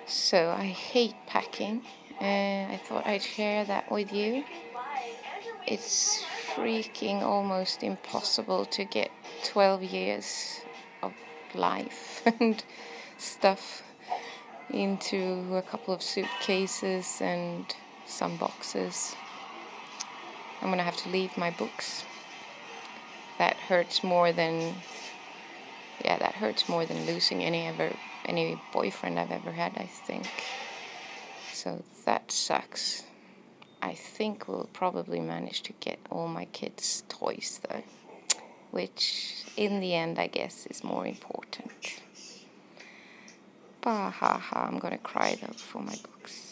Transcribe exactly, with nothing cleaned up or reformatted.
So I hate packing, and I thought I'd share that with you. It's freaking almost impossible to get twelve years of life and stuff into a couple of suitcases and some boxes. I'm gonna have to leave my books. That hurts more than yeah, that hurts more than losing any ever any boyfriend I've ever had, I think. So that sucks. I think we'll probably manage to get all my kids' toys though, which in the end I guess is more important. Bah ha ha, I'm gonna cry though for my books.